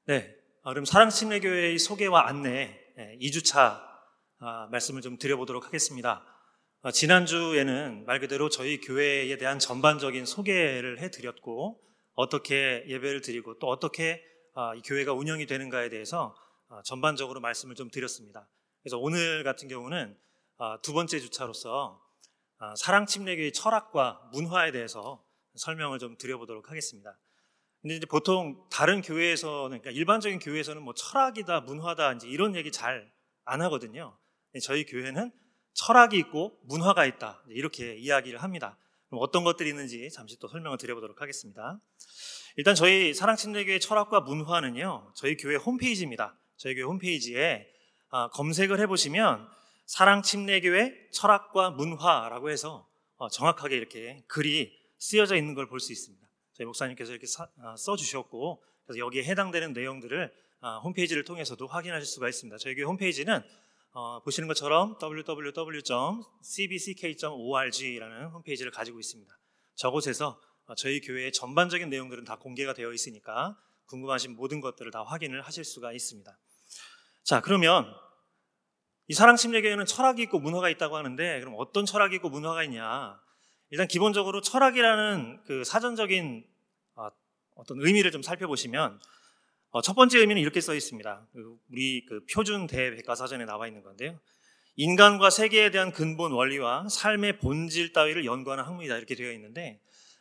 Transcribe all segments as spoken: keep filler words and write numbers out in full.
네, 그럼 사랑침례교회의 소개와 안내 이 주차 말씀을 좀 드려보도록 하겠습니다. 지난주에는 말 그대로 저희 교회에 대한 전반적인 소개를 해드렸고, 어떻게 예배를 드리고 또 어떻게 이 교회가 운영이 되는가에 대해서 전반적으로 말씀을 좀 드렸습니다. 그래서 오늘 같은 경우는 두 번째 주차로서 사랑침례교회의 철학과 문화에 대해서 설명을 좀 드려보도록 하겠습니다. 근데 이제 보통 다른 교회에서는, 그러니까 일반적인 교회에서는 뭐 철학이다, 문화다, 이제 이런 얘기 잘 안 하거든요. 저희 교회는 철학이 있고 문화가 있다, 이렇게 이야기를 합니다. 그럼 어떤 것들이 있는지 잠시 또 설명을 드려보도록 하겠습니다. 일단 저희 사랑침례교회 철학과 문화는요, 저희 교회 홈페이지입니다. 저희 교회 홈페이지에 검색을 해보시면 사랑침례교회 철학과 문화라고 해서 정확하게 이렇게 글이 쓰여져 있는 걸 볼 수 있습니다. 저희 목사님께서 이렇게 써주셨고, 그래서 여기에 해당되는 내용들을 홈페이지를 통해서도 확인하실 수가 있습니다. 저희 교회 홈페이지는 어, 보시는 것처럼 더블유 더블유 더블유 점 씨 비 씨 케이 점 오 알 지라는 홈페이지를 가지고 있습니다. 저곳에서 저희 교회의 전반적인 내용들은 다 공개가 되어 있으니까 궁금하신 모든 것들을 다 확인을 하실 수가 있습니다. 자, 그러면 이 사랑침례교회는 철학이 있고 문화가 있다고 하는데, 그럼 어떤 철학이 있고 문화가 있냐? 일단 기본적으로 철학이라는 그 사전적인 어떤 의미를 좀 살펴보시면, 첫 번째 의미는 이렇게 써 있습니다. 우리 그 표준 대백과사전에 나와 있는 건데요. 인간과 세계에 대한 근본 원리와 삶의 본질 따위를 연구하는 학문이다, 이렇게 되어 있는데,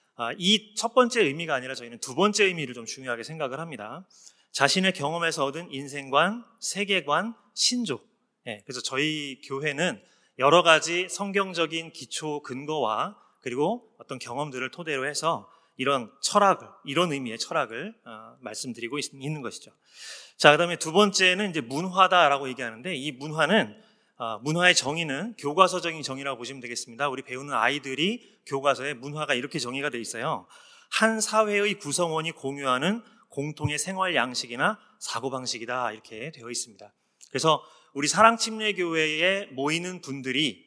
이 첫 번째 의미가 아니라 저희는 두 번째 의미를 좀 중요하게 생각을 합니다. 자신의 경험에서 얻은 인생관, 세계관, 신조. 그래서 저희 교회는 여러 가지 성경적인 기초 근거와 그리고 어떤 경험들을 토대로 해서 이런 철학을, 이런 의미의 철학을 어, 말씀드리고 있, 있는 것이죠. 자, 그 다음에 두 번째는 이제 문화다라고 얘기하는데, 이 문화는, 어, 문화의 정의는 교과서적인 정의라고 보시면 되겠습니다. 우리 배우는 아이들이 교과서에 문화가 이렇게 정의가 되어 있어요. 한 사회의 구성원이 공유하는 공통의 생활 양식이나 사고방식이다, 이렇게 되어 있습니다. 그래서 우리 사랑침례교회에 모이는 분들이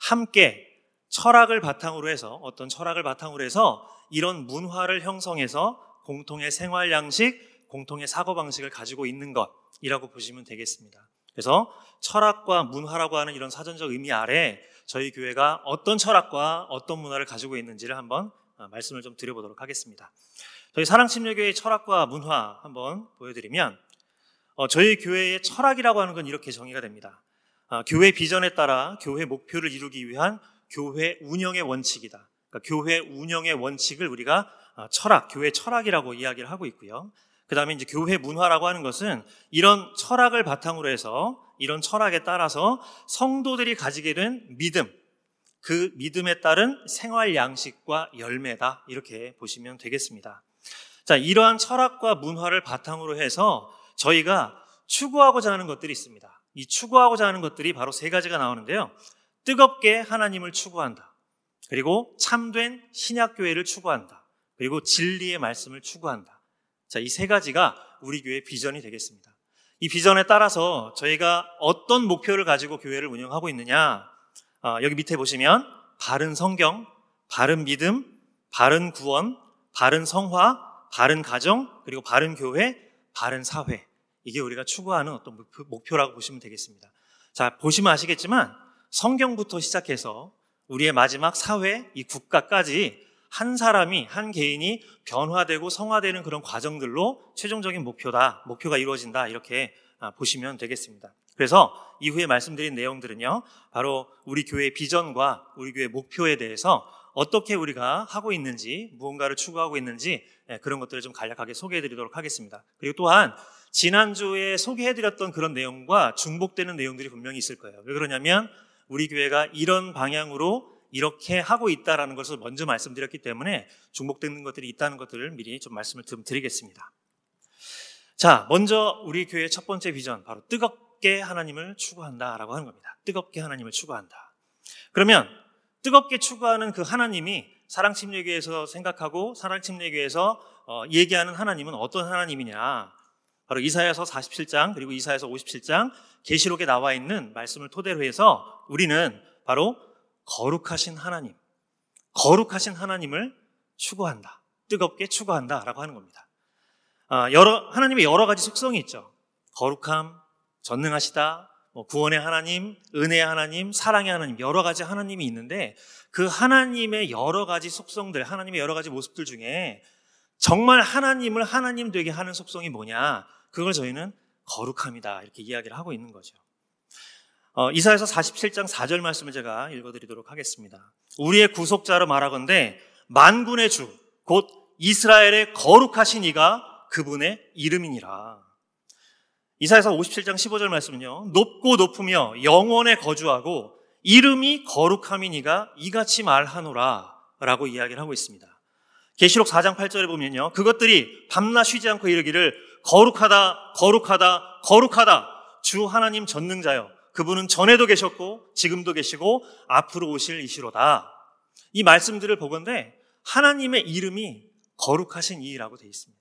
함께 철학을 바탕으로 해서, 어떤 철학을 바탕으로 해서 이런 문화를 형성해서 공통의 생활 양식, 공통의 사고방식을 가지고 있는 것이라고 보시면 되겠습니다. 그래서 철학과 문화라고 하는 이런 사전적 의미 아래 저희 교회가 어떤 철학과 어떤 문화를 가지고 있는지를 한번 말씀을 좀 드려보도록 하겠습니다. 저희 사랑침례교회의 철학과 문화 한번 보여드리면, 어, 저희 교회의 철학이라고 하는 건 이렇게 정의가 됩니다. 어, 교회 비전에 따라 교회 목표를 이루기 위한 교회 운영의 원칙이다. 그러니까 교회 운영의 원칙을 우리가 철학, 교회 철학이라고 이야기를 하고 있고요. 그 다음에 이제 교회 문화라고 하는 것은 이런 철학을 바탕으로 해서, 이런 철학에 따라서 성도들이 가지게 된 믿음, 그 믿음에 따른 생활 양식과 열매다, 이렇게 보시면 되겠습니다. 자, 이러한 철학과 문화를 바탕으로 해서 저희가 추구하고자 하는 것들이 있습니다. 이 추구하고자 하는 것들이 바로 세 가지가 나오는데요. 뜨겁게 하나님을 추구한다. 그리고 참된 신약교회를 추구한다. 그리고 진리의 말씀을 추구한다. 자, 이 세 가지가 우리 교회의 비전이 되겠습니다. 이 비전에 따라서 저희가 어떤 목표를 가지고 교회를 운영하고 있느냐, 아, 여기 밑에 보시면 바른 성경, 바른 믿음, 바른 구원, 바른 성화, 바른 가정, 그리고 바른 교회, 바른 사회. 이게 우리가 추구하는 어떤 목표, 목표라고 보시면 되겠습니다. 자, 보시면 아시겠지만 성경부터 시작해서 우리의 마지막 사회, 이 국가까지 한 사람이, 한 개인이 변화되고 성화되는 그런 과정들로 최종적인 목표다, 목표가 이루어진다, 이렇게 보시면 되겠습니다. 그래서 이후에 말씀드린 내용들은요, 바로 우리 교회의 비전과 우리 교회의 목표에 대해서 어떻게 우리가 하고 있는지, 무언가를 추구하고 있는지, 그런 것들을 좀 간략하게 소개해드리도록 하겠습니다. 그리고 또한 지난주에 소개해드렸던 그런 내용과 중복되는 내용들이 분명히 있을 거예요. 왜 그러냐면 우리 교회가 이런 방향으로 이렇게 하고 있다는 것을 먼저 말씀드렸기 때문에 중복되는 것들이 있다는 것들을 미리 좀 말씀을 좀 드리겠습니다. 자, 먼저 우리 교회의 첫 번째 비전, 바로 뜨겁게 하나님을 추구한다라고 하는 겁니다. 뜨겁게 하나님을 추구한다. 그러면 뜨겁게 추구하는 그 하나님이 사랑침례교회에서 생각하고 사랑침례교회에서 어, 얘기하는 하나님은 어떤 하나님이냐? 바로 이사야서 사십칠 장 그리고 이사야서 오십칠 장 계시록에 나와 있는 말씀을 토대로 해서 우리는 바로 거룩하신 하나님, 거룩하신 하나님을 추구한다, 뜨겁게 추구한다라고 하는 겁니다. 아, 여러, 하나님의 여러 가지 속성이 있죠. 거룩함, 전능하시다, 뭐 구원의 하나님, 은혜의 하나님, 사랑의 하나님, 여러 가지 하나님이 있는데 그 하나님의 여러 가지 속성들, 하나님의 여러 가지 모습들 중에 정말 하나님을 하나님 되게 하는 속성이 뭐냐? 그걸 저희는 거룩함이다 이렇게 이야기를 하고 있는 거죠. 어, 이사야서 사십칠 장 사 절 말씀을 제가 읽어드리도록 하겠습니다. 우리의 구속자로 말하건대 만군의 주 곧 이스라엘의 거룩하신 이가 그분의 이름이니라. 이사야서 오십칠 장 십오 절 말씀은요, 높고 높으며 영원에 거주하고 이름이 거룩함이니가 이같이 말하노라 라고 이야기를 하고 있습니다. 계시록 사 장 팔 절에 보면요, 그것들이 밤낮 쉬지 않고 이르기를 거룩하다 거룩하다 거룩하다 주 하나님 전능자여 그분은 전에도 계셨고 지금도 계시고 앞으로 오실 이시로다. 이 말씀들을 보건대 하나님의 이름이 거룩하신 이라고 되어 있습니다.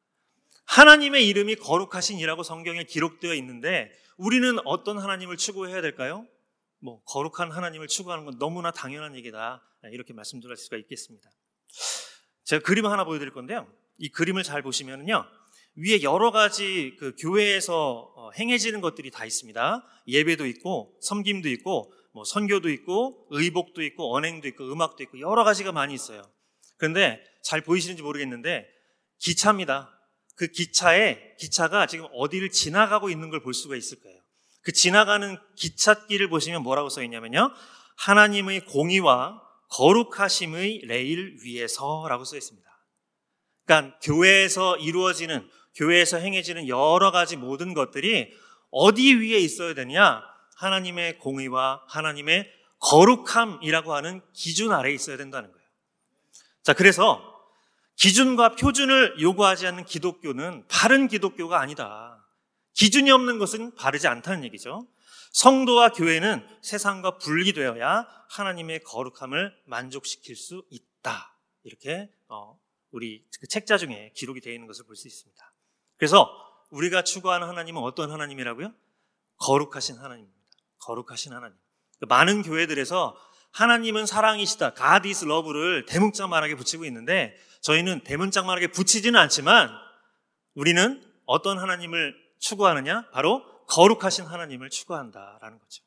하나님의 이름이 거룩하신 이라고 성경에 기록되어 있는데 우리는 어떤 하나님을 추구해야 될까요? 뭐 거룩한 하나님을 추구하는 건 너무나 당연한 얘기다 이렇게 말씀드릴 수가 있겠습니다. 제가 그림 하나 보여드릴 건데요, 이 그림을 잘 보시면요 위에 여러 가지 그 교회에서 행해지는 것들이 다 있습니다. 예배도 있고 섬김도 있고 뭐 선교도 있고 의복도 있고 언행도 있고 음악도 있고 여러 가지가 많이 있어요. 그런데 잘 보이시는지 모르겠는데 기차입니다. 그 기차에 기차가 지금 어디를 지나가고 있는 걸 볼 수가 있을 거예요. 그 지나가는 기찻길을 보시면 뭐라고 써 있냐면요, 하나님의 공의와 거룩하심의 레일 위에서라고 써 있습니다. 그러니까 교회에서 이루어지는, 교회에서 행해지는 여러 가지 모든 것들이 어디 위에 있어야 되냐? 하나님의 공의와 하나님의 거룩함이라고 하는 기준 아래에 있어야 된다는 거예요. 자, 그래서 기준과 표준을 요구하지 않는 기독교는 바른 기독교가 아니다. 기준이 없는 것은 바르지 않다는 얘기죠. 성도와 교회는 세상과 분리되어야 하나님의 거룩함을 만족시킬 수 있다. 이렇게 어, 우리 그 책자 중에 기록이 되어 있는 것을 볼 수 있습니다. 그래서 우리가 추구하는 하나님은 어떤 하나님이라고요? 거룩하신 하나님입니다. 거룩하신 하나님. 많은 교회들에서 하나님은 사랑이시다, God is love를 대문짝만하게 붙이고 있는데 저희는 대문짝만하게 붙이지는 않지만 우리는 어떤 하나님을 추구하느냐? 바로 거룩하신 하나님을 추구한다라는 거죠.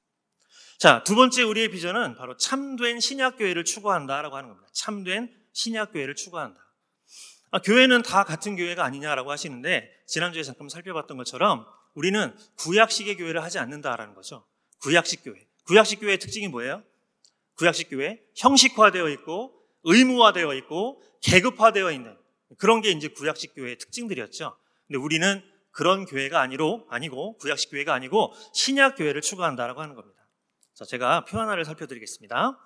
자, 두 번째 우리의 비전은 바로 참된 신약교회를 추구한다라고 하는 겁니다. 참된 신약교회를 추구한다. 아, 교회는 다 같은 교회가 아니냐라고 하시는데 지난주에 잠깐 살펴봤던 것처럼 우리는 구약식의 교회를 하지 않는다라는 거죠. 구약식 교회. 구약식 교회의 특징이 뭐예요? 구약식 교회 형식화되어 있고 의무화되어 있고 계급화되어 있는 그런 게 이제 구약식 교회의 특징들이었죠. 근데 우리는 그런 교회가 아니로, 아니고 구약식 교회가 아니고 신약 교회를 추구한다라고 하는 겁니다. 자, 제가 표 하나를 살펴드리겠습니다.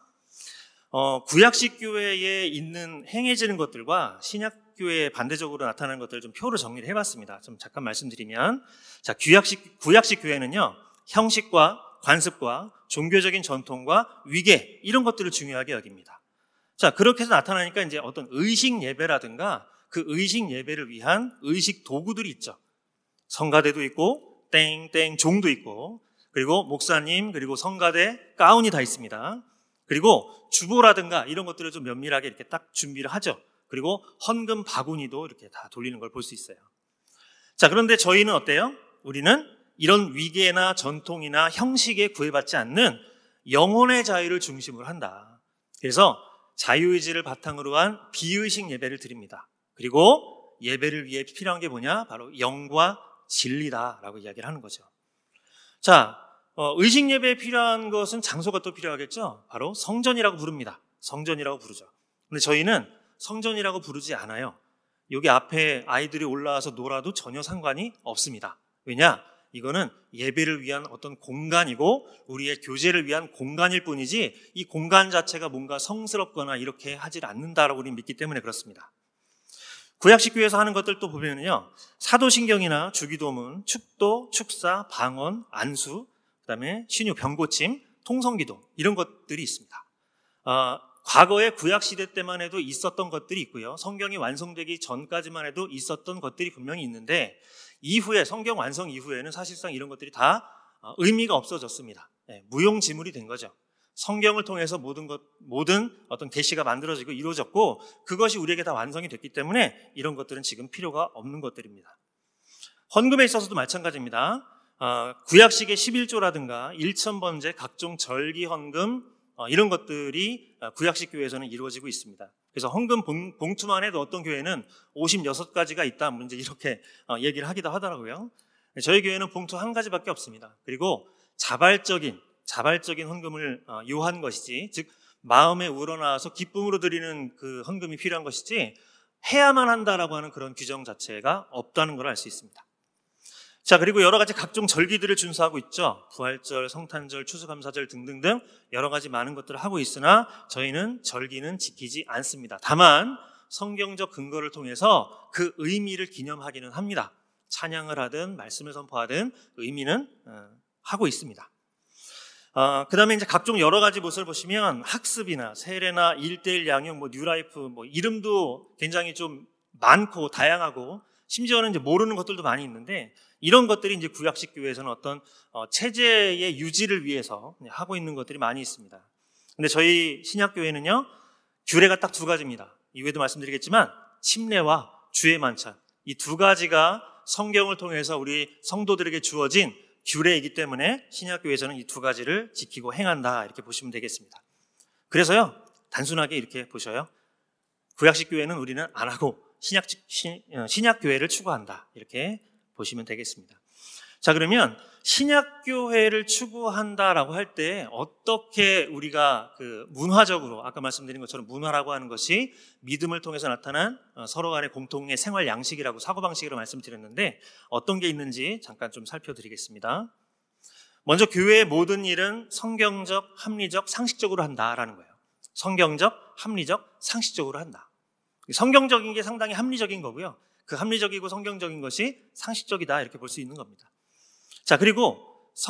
어, 구약식 교회에 있는 행해지는 것들과 신약 교회에 반대적으로 나타나는 것들을 좀 표로 정리를 해봤습니다. 좀 잠깐 말씀드리면, 자, 구약식 구약식 교회는요 형식과 관습과 종교적인 전통과 위계 이런 것들을 중요하게 여깁니다. 자, 그렇게 해서 나타나니까 이제 어떤 의식 예배라든가 그 의식 예배를 위한 의식 도구들이 있죠. 성가대도 있고 땡땡 종도 있고 그리고 목사님 그리고 성가대 가운이 다 있습니다. 그리고 주보라든가 이런 것들을 좀 면밀하게 이렇게 딱 준비를 하죠. 그리고 헌금 바구니도 이렇게 다 돌리는 걸 볼 수 있어요. 자, 그런데 저희는 어때요? 우리는 이런 위계나 전통이나 형식에 구애받지 않는 영혼의 자유를 중심으로 한다. 그래서 자유의지를 바탕으로 한 비의식 예배를 드립니다. 그리고 예배를 위해 필요한 게 뭐냐? 바로 영과 진리다라고 이야기를 하는 거죠. 자, 어, 의식 예배에 필요한 것은 장소가 또 필요하겠죠? 바로 성전이라고 부릅니다. 성전이라고 부르죠. 근데 저희는 성전이라고 부르지 않아요. 여기 앞에 아이들이 올라와서 놀아도 전혀 상관이 없습니다. 왜냐? 이거는 예배를 위한 어떤 공간이고 우리의 교제를 위한 공간일 뿐이지 이 공간 자체가 뭔가 성스럽거나 이렇게 하질 않는다라고 우리는 믿기 때문에 그렇습니다. 구약식 교회에서 하는 것들 또 보면요, 사도신경이나 주기도문, 축도, 축사, 방언, 안수, 그다음에 신유, 병고침, 통성기도 이런 것들이 있습니다. 어, 과거에 구약시대 때만 해도 있었던 것들이 있고요, 성경이 완성되기 전까지만 해도 있었던 것들이 분명히 있는데 이후에 성경 완성 이후에는 사실상 이런 것들이 다 의미가 없어졌습니다. 네, 무용지물이 된 거죠. 성경을 통해서 모든 것, 모든 어떤 계시가 만들어지고 이루어졌고 그것이 우리에게 다 완성이 됐기 때문에 이런 것들은 지금 필요가 없는 것들입니다. 헌금에 있어서도 마찬가지입니다. 어, 구약식의 십일조라든가 일천번제, 각종 절기 헌금 어, 이런 것들이 구약식 교회에서는 이루어지고 있습니다. 그래서 헌금 봉, 봉투만 해도 어떤 교회는 오십육 가지가 있다 이제 이렇게 어, 얘기를 하기도 하더라고요. 저희 교회는 봉투 한 가지밖에 없습니다. 그리고 자발적인 자발적인 헌금을 어, 요한 것이지, 즉 마음에 우러나와서 기쁨으로 드리는 그 헌금이 필요한 것이지 해야만 한다라고 하는 그런 규정 자체가 없다는 걸 알 수 있습니다. 자, 그리고 여러 가지 각종 절기들을 준수하고 있죠. 부활절, 성탄절, 추수감사절 등등등 여러 가지 많은 것들을 하고 있으나 저희는 절기는 지키지 않습니다. 다만 성경적 근거를 통해서 그 의미를 기념하기는 합니다. 찬양을 하든 말씀을 선포하든 의미는 어, 하고 있습니다. 어, 그 다음에 이제 각종 여러 가지 모습을 보시면 학습이나 세례나 일대일 양육, 뭐 뉴라이프, 뭐 이름도 굉장히 좀 많고 다양하고 심지어는 이제 모르는 것들도 많이 있는데 이런 것들이 이제 구약식 교회에서는 어떤 어, 체제의 유지를 위해서 하고 있는 것들이 많이 있습니다. 근데 저희 신약 교회는요 규례가 딱 두 가지입니다. 이후에도 말씀드리겠지만 침례와 주의 만찬, 이 두 가지가 성경을 통해서 우리 성도들에게 주어진 규례이기 때문에 신약교회에서는 이 두 가지를 지키고 행한다 이렇게 보시면 되겠습니다. 그래서요 단순하게 이렇게 보셔요. 구약식 교회는 우리는 안 하고 신약, 신, 신약교회를 추구한다 이렇게 보시면 되겠습니다. 자, 그러면 신약교회를 추구한다라고 할 때 어떻게 우리가 그 문화적으로 아까 말씀드린 것처럼 문화라고 하는 것이 믿음을 통해서 나타난 서로 간의 공통의 생활 양식이라고 사고방식이라고 말씀드렸는데 어떤 게 있는지 잠깐 좀 살펴드리겠습니다. 먼저 교회의 모든 일은 성경적, 합리적, 상식적으로 한다라는 거예요. 성경적, 합리적, 상식적으로 한다. 성경적인 게 상당히 합리적인 거고요. 그 합리적이고 성경적인 것이 상식적이다 이렇게 볼 수 있는 겁니다. 자, 그리고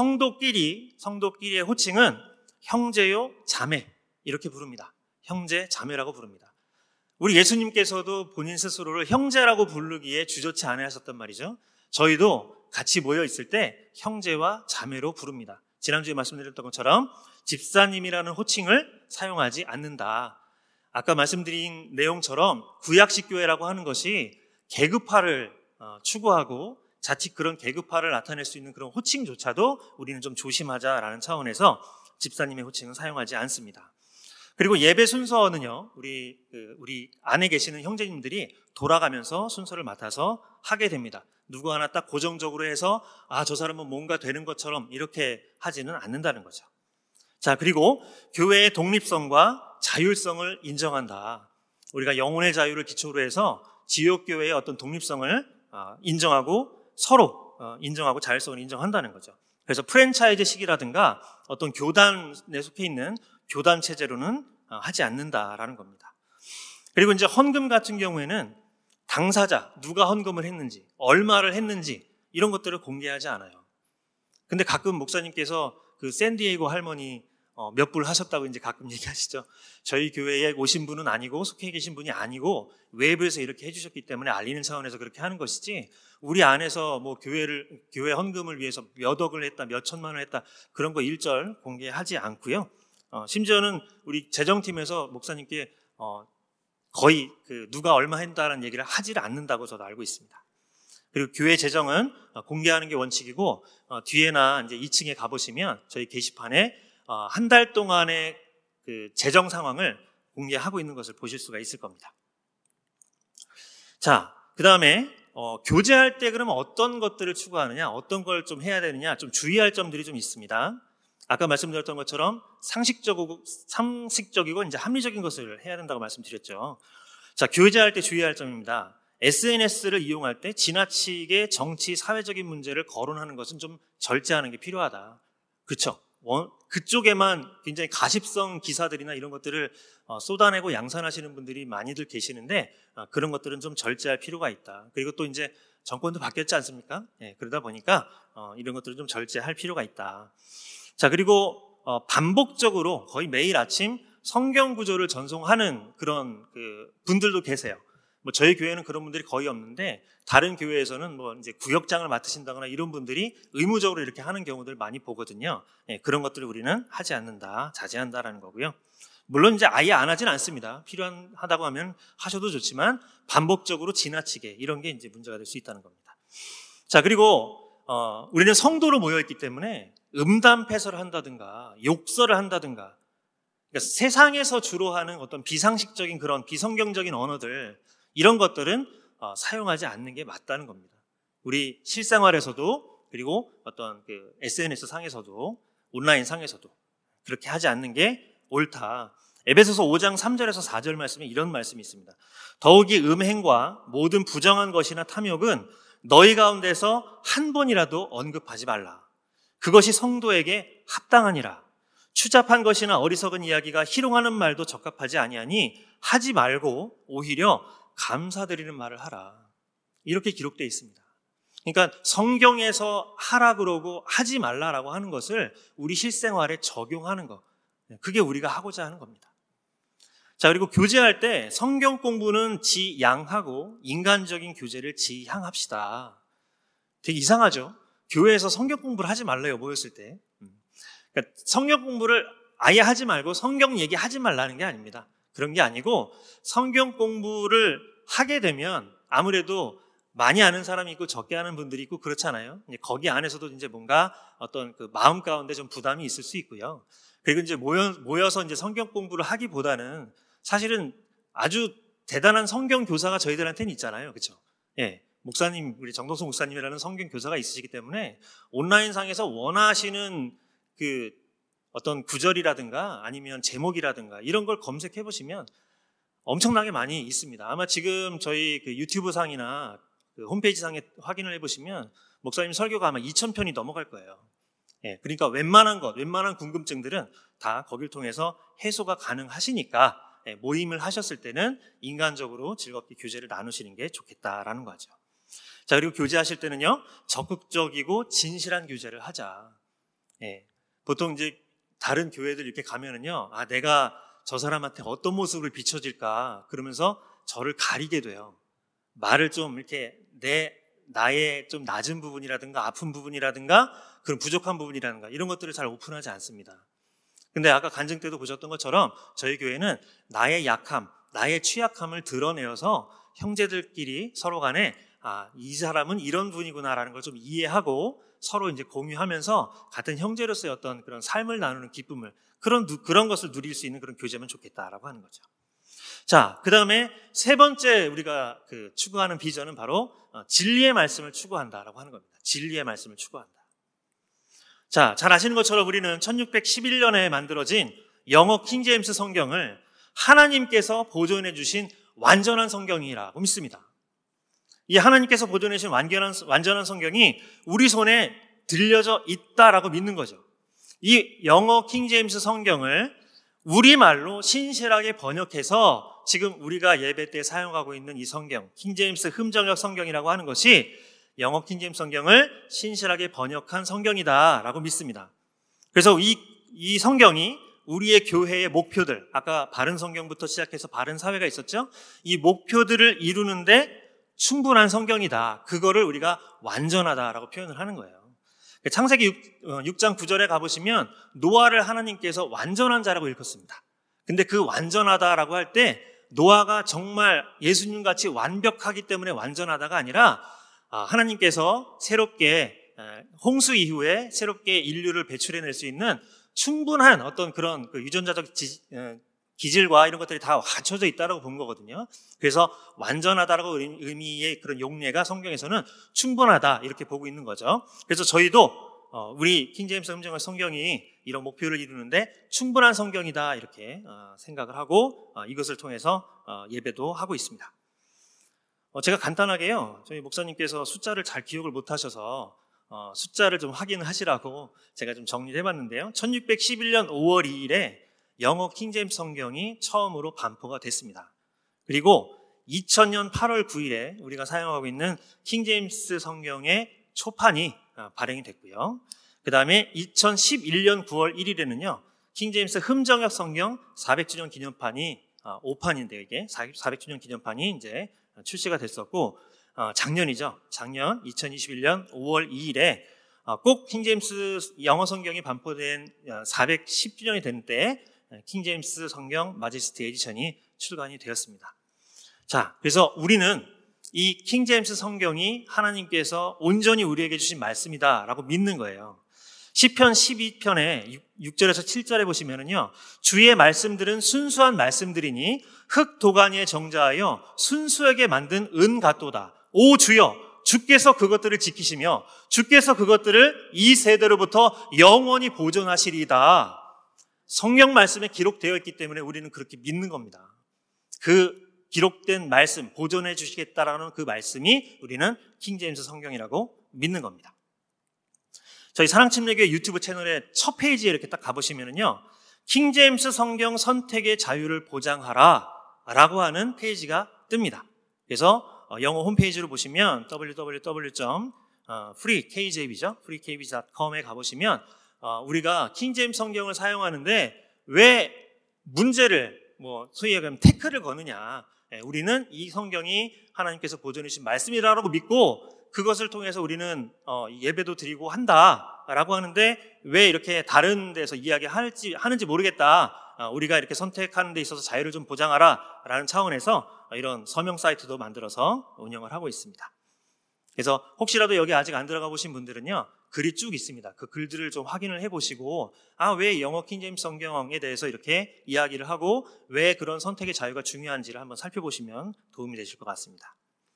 성도끼리, 성도끼리의 호칭은 형제요, 자매 이렇게 부릅니다. 형제, 자매라고 부릅니다. 우리 예수님께서도 본인 스스로를 형제라고 부르기에 주저치 않으셨단 말이죠. 저희도 같이 모여 있을 때 형제와 자매로 부릅니다. 지난주에 말씀드렸던 것처럼 집사님이라는 호칭을 사용하지 않는다. 아까 말씀드린 내용처럼 구약식 교회라고 하는 것이 계급화를 추구하고 자칫 그런 계급화를 나타낼 수 있는 그런 호칭조차도 우리는 좀 조심하자라는 차원에서 집사님의 호칭은 사용하지 않습니다. 그리고 예배 순서는요, 우리, 그, 우리 안에 계시는 형제님들이 돌아가면서 순서를 맡아서 하게 됩니다. 누구 하나 딱 고정적으로 해서, 아, 저 사람은 뭔가 되는 것처럼 이렇게 하지는 않는다는 거죠. 자, 그리고 교회의 독립성과 자율성을 인정한다. 우리가 영혼의 자유를 기초로 해서 지역교회의 어떤 독립성을 인정하고 서로 인정하고 자율성을 인정한다는 거죠. 그래서 프랜차이즈식이라든가 어떤 교단에 속해 있는 교단 체제로는 하지 않는다라는 겁니다. 그리고 이제 헌금 같은 경우에는 당사자, 누가 헌금을 했는지, 얼마를 했는지 이런 것들을 공개하지 않아요. 근데 가끔 목사님께서 그 샌디에이고 할머니 어, 몇 불 하셨다고 이제 가끔 얘기하시죠. 저희 교회에 오신 분은 아니고 속해 계신 분이 아니고 외부에서 이렇게 해주셨기 때문에 알리는 차원에서 그렇게 하는 것이지 우리 안에서 뭐 교회를 교회 헌금을 위해서 몇 억을 했다, 몇 천만 원 했다 그런 거 일절 공개하지 않고요. 어, 심지어는 우리 재정팀에서 목사님께 어, 거의 그 누가 얼마 했다는 얘기를 하지를 않는다고 저도 알고 있습니다. 그리고 교회 재정은 공개하는 게 원칙이고 어, 뒤에나 이제 이 층에 가보시면 저희 게시판에 어, 한 달 동안의 그 재정 상황을 공개하고 있는 것을 보실 수가 있을 겁니다. 자, 그 다음에 어, 교제할 때 그러면 어떤 것들을 추구하느냐, 어떤 걸 좀 해야 되느냐, 좀 주의할 점들이 좀 있습니다. 아까 말씀드렸던 것처럼 상식적이고, 상식적이고 이제 합리적인 것을 해야 된다고 말씀드렸죠. 자, 교제할 때 주의할 점입니다. 에스엔에스를 이용할 때 지나치게 정치, 사회적인 문제를 거론하는 것은 좀 절제하는 게 필요하다. 그렇죠? 그쪽에만 굉장히 가십성 기사들이나 이런 것들을 쏟아내고 양산하시는 분들이 많이들 계시는데 그런 것들은 좀 절제할 필요가 있다. 그리고 또 이제 정권도 바뀌었지 않습니까? 예, 그러다 보니까 이런 것들을 좀 절제할 필요가 있다. 자, 그리고 반복적으로 거의 매일 아침 성경 구절을 전송하는 그런 그 분들도 계세요. 뭐 저희 교회는 그런 분들이 거의 없는데 다른 교회에서는 뭐 이제 구역장을 맡으신다거나 이런 분들이 의무적으로 이렇게 하는 경우들 많이 보거든요. 예, 그런 것들을 우리는 하지 않는다, 자제한다라는 거고요. 물론 이제 아예 안 하진 않습니다. 필요하다고 하면 하셔도 좋지만 반복적으로 지나치게 이런 게 이제 문제가 될 수 있다는 겁니다. 자, 그리고 어, 우리는 성도로 모여 있기 때문에 음담패설을 한다든가 욕설을 한다든가, 그러니까 세상에서 주로 하는 어떤 비상식적인 그런 비성경적인 언어들, 이런 것들은 어, 사용하지 않는 게 맞다는 겁니다. 우리 실생활에서도, 그리고 어떤 그 에스엔에스 상에서도, 온라인 상에서도 그렇게 하지 않는 게 옳다. 에베소서 오 장 삼 절에서 사 절 말씀에 이런 말씀이 있습니다. 더욱이 음행과 모든 부정한 것이나 탐욕은 너희 가운데서 한 번이라도 언급하지 말라. 그것이 성도에게 합당하니라. 추잡한 것이나 어리석은 이야기가 희롱하는 말도 적합하지 아니하니 하지 말고 오히려 감사드리는 말을 하라. 이렇게 기록되어 있습니다. 그러니까 성경에서 하라 그러고 하지 말라라고 하는 것을 우리 실생활에 적용하는 것, 그게 우리가 하고자 하는 겁니다. 자, 그리고 교제할 때 성경 공부는 지양하고 인간적인 교제를 지향합시다. 되게 이상하죠? 교회에서 성경 공부를 하지 말래요, 모였을 때. 그러니까 성경 공부를 아예 하지 말고 성경 얘기하지 말라는 게 아닙니다. 그런 게 아니고, 성경 공부를 하게 되면 아무래도 많이 아는 사람이 있고 적게 아는 분들이 있고 그렇잖아요. 거기 안에서도 이제 뭔가 어떤 그 마음 가운데 좀 부담이 있을 수 있고요. 그리고 이제 모여, 모여서 이제 성경 공부를 하기보다는 사실은 아주 대단한 성경 교사가 저희들한테는 있잖아요. 그렇죠? 예. 목사님, 우리 정동수 목사님이라는 성경 교사가 있으시기 때문에 온라인상에서 원하시는 그 어떤 구절이라든가 아니면 제목이라든가 이런 걸 검색해 보시면 엄청나게 많이 있습니다. 아마 지금 저희 그 유튜브 상이나 그 홈페이지 상에 확인을 해 보시면 목사님 설교가 아마 이천 편이 넘어갈 거예요. 예, 그러니까 웬만한 것, 웬만한 궁금증들은 다 거길 통해서 해소가 가능하시니까, 예, 모임을 하셨을 때는 인간적으로 즐겁게 교제를 나누시는 게 좋겠다라는 거죠. 자, 그리고 교제하실 때는요, 적극적이고 진실한 교제를 하자. 예, 보통 이제 다른 교회들 이렇게 가면은요, 아, 내가 저 사람한테 어떤 모습을 비춰질까 그러면서 저를 가리게 돼요. 말을 좀 이렇게 내 나의 좀 낮은 부분이라든가 아픈 부분이라든가 그런 부족한 부분이라든가 이런 것들을 잘 오픈하지 않습니다. 근데 아까 간증 때도 보셨던 것처럼 저희 교회는 나의 약함, 나의 취약함을 드러내어서 형제들끼리 서로 간에 아, 이 사람은 이런 분이구나라는 걸 좀 이해하고 서로 이제 공유하면서 같은 형제로서의 어떤 그런 삶을 나누는 기쁨을, 그런, 그런 것을 누릴 수 있는 그런 교제면 좋겠다라고 하는 거죠. 자, 그 다음에 세 번째 우리가 그 추구하는 비전은 바로 진리의 말씀을 추구한다라고 하는 겁니다. 진리의 말씀을 추구한다. 자, 잘 아시는 것처럼 우리는 천육백십일 년에 만들어진 영어 킹제임스 성경을 하나님께서 보존해 주신 완전한 성경이라고 믿습니다. 이 하나님께서 보존해 주신 완전한, 완전한 성경이 우리 손에 들려져 있다라고 믿는 거죠. 이 영어 킹제임스 성경을 우리말로 신실하게 번역해서 지금 우리가 예배 때 사용하고 있는 이 성경, 킹제임스 흠정역 성경이라고 하는 것이 영어 킹제임스 성경을 신실하게 번역한 성경이다라고 믿습니다. 그래서 이, 이 성경이 우리의 교회의 목표들, 아까 바른 성경부터 시작해서 바른 사회가 있었죠? 이 목표들을 이루는데 충분한 성경이다. 그거를 우리가 완전하다라고 표현을 하는 거예요. 창세기 육 장 구 절에 가보시면 노아를 하나님께서 완전한 자라고 일컫습니다. 근데 그 완전하다라고 할 때 노아가 정말 예수님같이 완벽하기 때문에 완전하다가 아니라 하나님께서 새롭게 홍수 이후에 새롭게 인류를 배출해낼 수 있는 충분한 어떤 그런 유전자적 기질과 이런 것들이 다 갖춰져 있다고 본 거거든요. 그래서 완전하다라고 의미의 그런 용례가 성경에서는 충분하다 이렇게 보고 있는 거죠. 그래서 저희도 우리 킹제임스 흠정역 성경이 이런 목표를 이루는데 충분한 성경이다 이렇게 생각을 하고 이것을 통해서 예배도 하고 있습니다. 제가 간단하게요, 저희 목사님께서 숫자를 잘 기억을 못 하셔서 숫자를 좀 확인하시라고 제가 좀 정리를 해봤는데요. 천육백십일 년 오월 이일에 영어 킹제임스 성경이 처음으로 반포가 됐습니다. 그리고 이천 년 팔월 구일에 우리가 사용하고 있는 킹제임스 성경의 초판이 발행이 됐고요. 그 다음에 이천십일 년 구월 일일에는요 킹제임스 흠정역 성경 사백 주년 기념판이 오판인데 이게 사백 주년 기념판이 이제 출시가 됐었고, 어, 작년이죠. 작년 이천이십일 년 오월 이일에 어, 꼭 킹제임스 영어 성경이 반포된 사백십 주년이 된 때 킹제임스 성경 마제스티 에디션이 출간이 되었습니다. 자, 그래서 우리는 이 킹제임스 성경이 하나님께서 온전히 우리에게 주신 말씀이다라고 믿는 거예요. 시편 십이 편에 육 절에서 칠 절에 보시면은요, 주의 말씀들은 순수한 말씀들이니 흙 도가니에 정자하여 순수하게 만든 은 같도다. 오 주여, 주께서 그것들을 지키시며 주께서 그것들을 이 세대로부터 영원히 보존하시리이다. 성경 말씀에 기록되어 있기 때문에 우리는 그렇게 믿는 겁니다. 그 기록된 말씀, 보존해 주시겠다라는 그 말씀이 우리는 킹제임스 성경이라고 믿는 겁니다. 저희 사랑침례교회 유튜브 채널의 첫 페이지에 이렇게 딱 가보시면은요, 킹제임스 성경 선택의 자유를 보장하라 라고 하는 페이지가 뜹니다. 그래서 영어 홈페이지로 보시면 더블유 더블유 더블유 점 프리 케이제이비죠. 프리 케이제이비 닷 컴에 가보시면 우리가 킹제임스 성경을 사용하는데 왜 문제를 뭐 소위 얘기하면 태클을 거느냐, 우리는 이 성경이 하나님께서 보존해 주신 말씀이라고 믿고 그것을 통해서 우리는 예배도 드리고 한다라고 하는데 왜 이렇게 다른 데서 이야기할지 하는지 모르겠다. 우리가 이렇게 선택하는 데 있어서 자유를 좀 보장하라 라는 차원에서 이런 서명 사이트도 만들어서 운영을 하고 있습니다. 그래서 혹시라도 여기 아직 안 들어가 보신 분들은요, 글이 쭉 있습니다. 그 글들을 좀 확인을 해보시고, 아, 왜 영어 킹제임스 성경에 대해서 이렇게 이야기를 하고 왜 그런 선택의 자유가 중요한지를 한번 살펴보시면 도움이 되실 것 같습니다.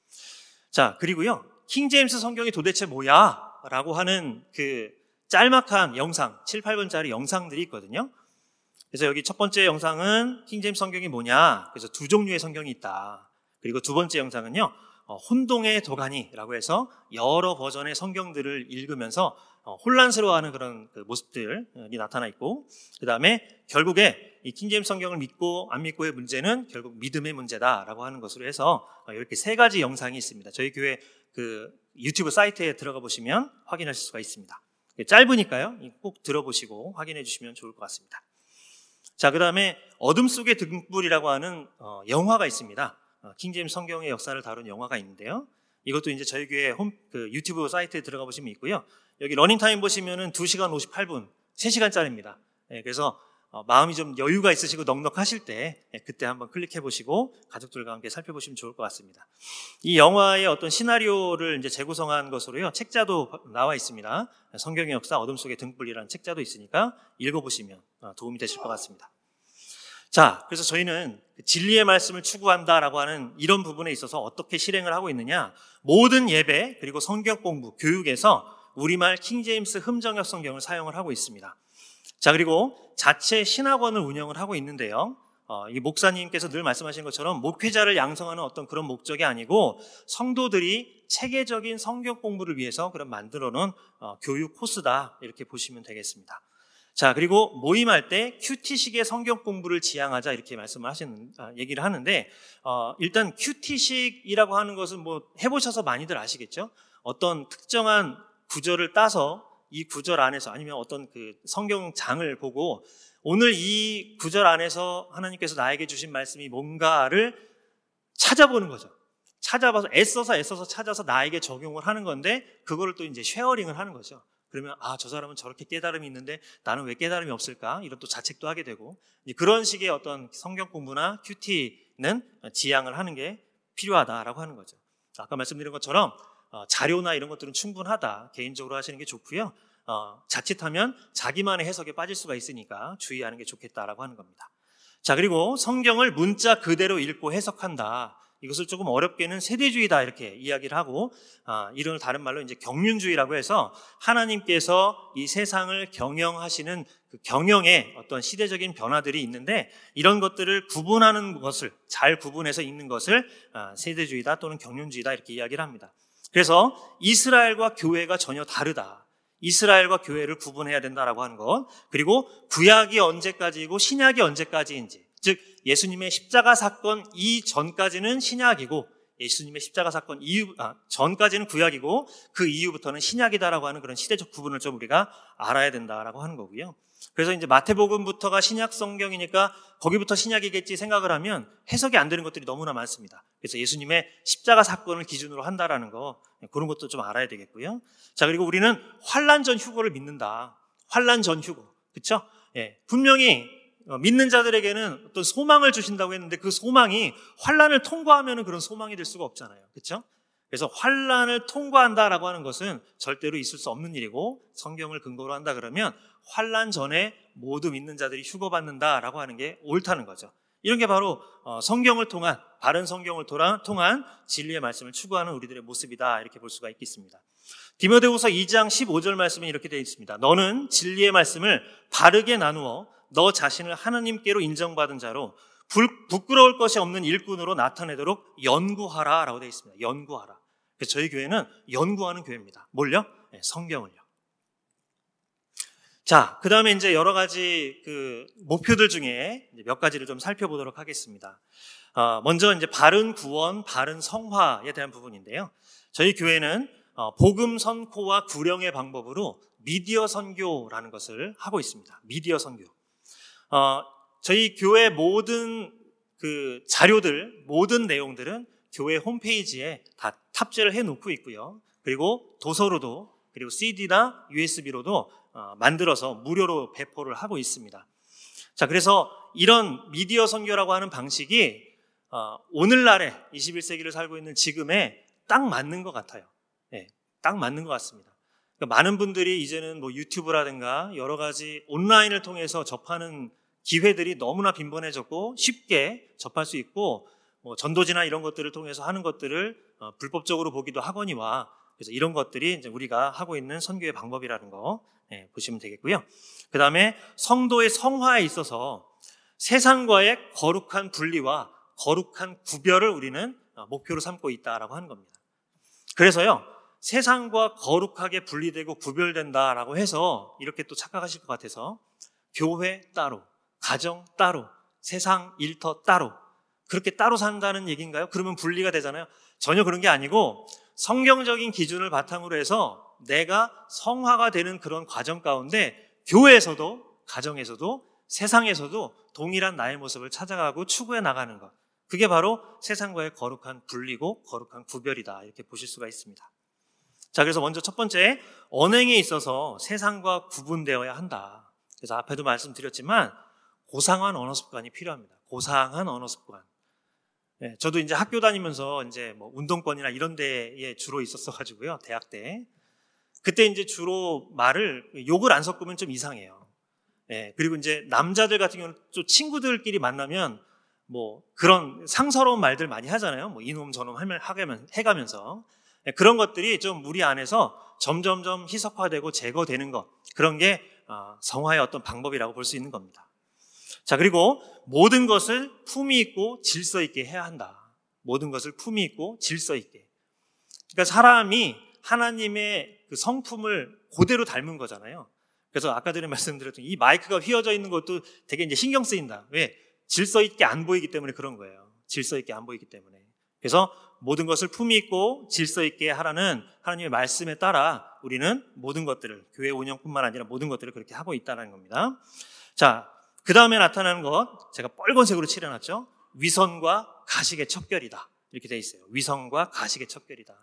자, 그리고요, 킹제임스 성경이 도대체 뭐야? 라고 하는 그 짤막한 영상, 칠, 팔 분짜리 영상들이 있거든요. 그래서 여기 첫 번째 영상은 킹제임스 성경이 뭐냐? 그래서 두 종류의 성경이 있다. 그리고 두 번째 영상은요, 어, 혼동의 도가니라고 해서 여러 버전의 성경들을 읽으면서 어, 혼란스러워하는 그런 그 모습들이 나타나 있고, 그 다음에 결국에 이 킹제임스 성경을 믿고 안 믿고의 문제는 결국 믿음의 문제다라고 하는 것으로 해서 어, 이렇게 세 가지 영상이 있습니다. 저희 교회 그 유튜브 사이트에 들어가 보시면 확인하실 수가 있습니다. 짧으니까요, 꼭 들어보시고 확인해 주시면 좋을 것 같습니다. 자, 그 다음에 어둠 속의 등불이라고 하는 어, 영화가 있습니다. 어, 킹제임스 성경의 역사를 다룬 영화가 있는데요. 이것도 이제 저희 교회 홈, 그 유튜브 사이트에 들어가 보시면 있고요. 여기 러닝타임 보시면은 두 시간 오십팔 분, 세 시간짜리입니다. 예, 그래서 어, 마음이 좀 여유가 있으시고 넉넉하실 때 예, 그때 한번 클릭해 보시고 가족들과 함께 살펴보시면 좋을 것 같습니다. 이 영화의 어떤 시나리오를 이제 재구성한 것으로요, 책자도 나와 있습니다. 성경의 역사 어둠 속의 등불이라는 책자도 있으니까 읽어보시면 어, 도움이 되실 것 같습니다. 자, 그래서 저희는 진리의 말씀을 추구한다라고 하는 이런 부분에 있어서 어떻게 실행을 하고 있느냐, 모든 예배 그리고 성경 공부, 교육에서 우리말 킹제임스 흠정역 성경을 사용을 하고 있습니다. 자, 그리고 자체 신학원을 운영을 하고 있는데요, 어, 이 목사님께서 늘 말씀하신 것처럼 목회자를 양성하는 어떤 그런 목적이 아니고 성도들이 체계적인 성경 공부를 위해서 그런 만들어 놓은 어, 교육 코스다, 이렇게 보시면 되겠습니다. 자, 그리고 모임할 때 큐티식의 성경 공부를 지향하자, 이렇게 말씀을 하시는, 아, 얘기를 하는데, 어, 일단 큐티식이라고 하는 것은 뭐 해보셔서 많이들 아시겠죠? 어떤 특정한 구절을 따서 이 구절 안에서, 아니면 어떤 그 성경장을 보고 오늘 이 구절 안에서 하나님께서 나에게 주신 말씀이 뭔가를 찾아보는 거죠. 찾아봐서 애써서 애써서 찾아서 나에게 적용을 하는 건데, 그거를 또 이제 쉐어링을 하는 거죠. 그러면 아, 저 사람은 저렇게 깨달음이 있는데 나는 왜 깨달음이 없을까? 이런 또 자책도 하게 되고, 그런 식의 어떤 성경 공부나 큐티는 지향을 하는 게 필요하다라고 하는 거죠. 아까 말씀드린 것처럼 어, 자료나 이런 것들은 충분하다, 개인적으로 하시는 게 좋고요. 어, 자칫하면 자기만의 해석에 빠질 수가 있으니까 주의하는 게 좋겠다라고 하는 겁니다. 자, 그리고 성경을 문자 그대로 읽고 해석한다. 이것을 조금 어렵게는 세대주의다, 이렇게 이야기를 하고, 아, 이런 다른 말로 이제 경륜주의라고 해서 하나님께서 이 세상을 경영하시는 그 경영의 어떤 시대적인 변화들이 있는데, 이런 것들을 구분하는 것을, 잘 구분해서 읽는 것을 아, 세대주의다 또는 경륜주의다, 이렇게 이야기를 합니다. 그래서 이스라엘과 교회가 전혀 다르다, 이스라엘과 교회를 구분해야 된다라고 하는 것, 그리고 구약이 언제까지이고 신약이 언제까지인지, 즉 예수님의 십자가 사건 이전까지는 신약이고 예수님의 십자가 사건 이후, 아, 전까지는 구약이고 그 이후부터는 신약이다라고 하는 그런 시대적 구분을 좀 우리가 알아야 된다라고 하는 거고요. 그래서 이제 마태복음부터가 신약 성경이니까 거기부터 신약이겠지 생각을 하면 해석이 안 되는 것들이 너무나 많습니다. 그래서 예수님의 십자가 사건을 기준으로 한다라는 거, 그런 것도 좀 알아야 되겠고요. 자, 그리고 우리는 환난 전 휴거를 믿는다. 환난 전 휴거. 그렇죠? 예. 분명히 믿는 자들에게는 어떤 소망을 주신다고 했는데 그 소망이 환난을 통과하면은 그런 소망이 될 수가 없잖아요. 그렇죠? 그래서 환난을 통과한다라고 하는 것은 절대로 있을 수 없는 일이고, 성경을 근거로 한다 그러면 환난 전에 모두 믿는 자들이 휴거받는다라고 하는 게 옳다는 거죠. 이런 게 바로 성경을 통한, 바른 성경을 통한 진리의 말씀을 추구하는 우리들의 모습이다, 이렇게 볼 수가 있겠습니다. 디모데후서 이 장 십오 절 말씀에 이렇게 되어 있습니다. 너는 진리의 말씀을 바르게 나누어 너 자신을 하나님께로 인정받은 자로 부끄러울 것이 없는 일꾼으로 나타내도록 연구하라 라고 되어 있습니다. 연구하라. 그래서 저희 교회는 연구하는 교회입니다. 뭘요? 네, 성경을요. 자, 그 다음에 이제 여러 가지 그 목표들 중에 몇 가지를 좀 살펴보도록 하겠습니다. 어, 먼저 이제 바른 구원, 바른 성화에 대한 부분인데요. 저희 교회는 어, 복음 선포와 구령의 방법으로 미디어 선교라는 것을 하고 있습니다. 미디어 선교. 어, 저희 교회 모든 그 자료들, 모든 내용들은 교회 홈페이지에 다 탑재를 해놓고 있고요. 그리고 도서로도, 그리고 씨디나 유에스비로도 어, 만들어서 무료로 배포를 하고 있습니다. 자, 그래서 이런 미디어 선교라고 하는 방식이 어, 오늘날에 이십일 세기를 살고 있는 지금에 딱 맞는 것 같아요. 네, 딱 맞는 것 같습니다. 그러니까 많은 분들이 이제는 뭐 유튜브라든가 여러 가지 온라인을 통해서 접하는 기회들이 너무나 빈번해졌고 쉽게 접할 수 있고, 뭐 전도지나 이런 것들을 통해서 하는 것들을 어, 불법적으로 보기도 하거니와, 그래서 이런 것들이 이제 우리가 하고 있는 선교의 방법이라는 거 네, 보시면 되겠고요. 그 다음에 성도의 성화에 있어서 세상과의 거룩한 분리와 거룩한 구별을 우리는 목표로 삼고 있다라고 하는 겁니다. 그래서요, 세상과 거룩하게 분리되고 구별된다라고 해서 이렇게 또 착각하실 것 같아서 교회 따로, 가정 따로, 세상 일터 따로, 그렇게 따로 산다는 얘기인가요? 그러면 분리가 되잖아요. 전혀 그런 게 아니고 성경적인 기준을 바탕으로 해서 내가 성화가 되는 그런 과정 가운데 교회에서도, 가정에서도, 세상에서도 동일한 나의 모습을 찾아가고 추구해 나가는 것, 그게 바로 세상과의 거룩한 분리고 거룩한 구별이다, 이렇게 보실 수가 있습니다. 자, 그래서 먼저 첫 번째, 언행에 있어서 세상과 구분되어야 한다. 그래서 앞에도 말씀드렸지만 고상한 언어 습관이 필요합니다. 고상한 언어 습관. 네, 저도 이제 학교 다니면서 이제 뭐 운동권이나 이런 데에 주로 있었어가지고요, 대학 때. 그때 이제 주로 말을, 욕을 안 섞으면 좀 이상해요. 네, 그리고 이제 남자들 같은 경우는 또 친구들끼리 만나면 뭐 그런 상서로운 말들 많이 하잖아요. 뭐 이놈 저놈 해가면서. 네, 그런 것들이 좀 우리 안에서 점점점 희석화되고 제거되는 것, 그런 게 성화의 어떤 방법이라고 볼 수 있는 겁니다. 자, 그리고 모든 것을 품위 있고 질서 있게 해야 한다. 모든 것을 품위 있고 질서 있게. 그러니까 사람이 하나님의 그 성품을 그대로 닮은 거잖아요. 그래서 아까 전에 말씀드렸던 이 마이크가 휘어져 있는 것도 되게 이제 신경 쓰인다. 왜? 질서 있게 안 보이기 때문에 그런 거예요. 질서 있게 안 보이기 때문에. 그래서 모든 것을 품위 있고 질서 있게 하라는 하나님의 말씀에 따라 우리는 모든 것들을, 교회 운영뿐만 아니라 모든 것들을 그렇게 하고 있다는 겁니다. 자, 그 다음에 나타나는 것, 제가 빨간색으로 칠해놨죠. 위선과 가식의 척결이다, 이렇게 돼 있어요. 위선과 가식의 척결이다.